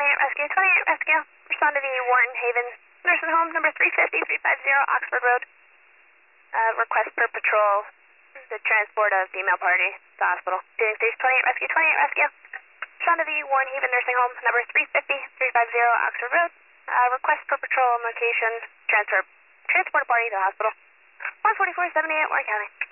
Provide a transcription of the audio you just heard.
Rescue, 28 Rescue. Respond to the Warren Haven Nursing Home, number 350-350 Oxford Road. Request per patrol, the transport of female party to the hospital. Doing stage 28 Rescue, 28 Rescue. Respond to the Warren Haven Nursing Home, number 350-350 Oxford Road. Request per patrol location, transport a party to the hospital. 14478 Warren County.